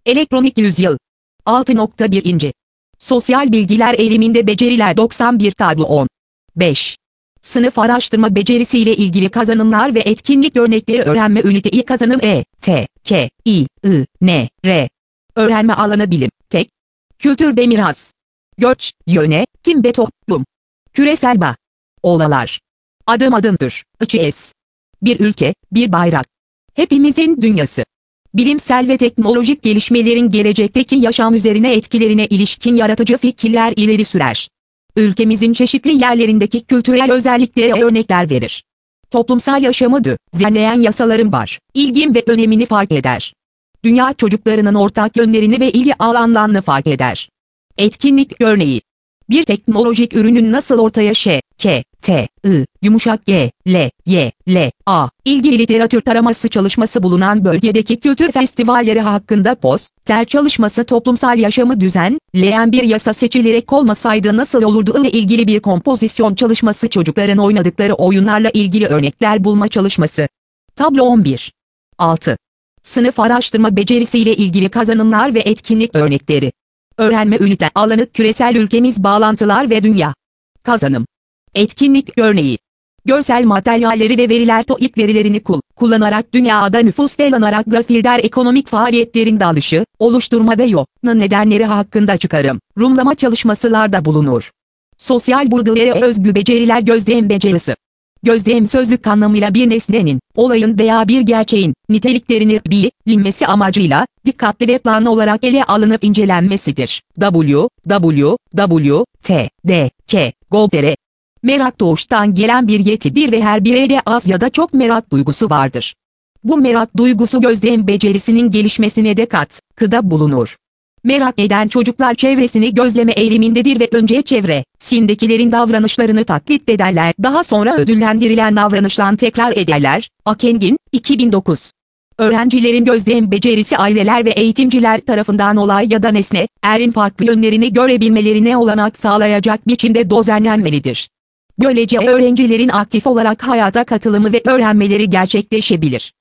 Elektronik yüzyıl. 6.1. Sosyal bilgiler eğiliminde beceriler 91 tablo 10. 5. Sınıf araştırma becerisiyle ilgili kazanımlar ve etkinlik örnekleri öğrenme ünite İ kazanım E, T, K, İ, I, N, R. Öğrenme alanı bilim, tek. Kültür ve miras. Göç, yönetim ve toplum. Küresel bağ. Olaylar. Adım adımdır, IÇS. Bir ülke, bir bayrak. Hepimizin dünyası. Bilimsel ve teknolojik gelişmelerin gelecekteki yaşam üzerine etkilerine ilişkin yaratıcı fikirler ileri sürer. Ülkemizin çeşitli yerlerindeki kültürel özelliklere örnekler verir. Toplumsal yaşamı düzenleyen yasaların var, ilgin ve önemini fark eder. Dünya çocuklarının ortak yönlerini ve ilgi alanlarını fark eder. Etkinlik örneği. Bir teknolojik ürünün nasıl ortaya yumuşak G, L, Y, L, A, ilgili literatür taraması çalışması bulunan bölgedeki kültür festivalleri hakkında poster çalışması toplumsal yaşamı düzenleyen bir yasa seçilerek olmasaydı nasıl olurdu ile ilgili bir kompozisyon çalışması çocukların oynadıkları oyunlarla ilgili örnekler bulma çalışması. Tablo 11. 6. Sınıf araştırma becerisiyle ilgili kazanımlar ve etkinlik örnekleri. Öğrenme ünite alanı küresel ülkemiz bağlantılar ve dünya. Kazanım. Etkinlik örneği. Görsel materyalleri ve veriler TOİK verilerini kullanarak dünyada nüfus sağlanarak grafilder ekonomik faaliyetlerin dalışı, oluşturma ve yoğunluğun nedenleri hakkında çıkarım, rumlama çalışmasılarda bulunur. Sosyal bulgulara özgü beceriler gözlem becerisi. Gözlem sözlük anlamıyla bir nesnenin, olayın veya bir gerçeğin niteliklerini bilinmesi amacıyla dikkatli ve planlı olarak ele alınıp incelenmesidir. www.tdk.gov.tr. Merak doğuştan gelen bir yetidir ve her bireyde az ya da çok merak duygusu vardır. Bu merak duygusu gözlem becerisinin gelişmesine de katkıda bulunur. Merak eden çocuklar çevresini gözleme eğilimindedir ve önce çevresindekilerin davranışlarını taklit ederler, daha sonra ödüllendirilen davranıştan tekrar ederler. Akengin, 2009. Öğrencilerin gözlem becerisi aileler ve eğitimciler tarafından olay ya da nesnelerin farklı yönlerini görebilmelerine olanak sağlayacak biçimde düzenlenmelidir. Böylece öğrencilerin aktif olarak hayata katılımı ve öğrenmeleri gerçekleşebilir.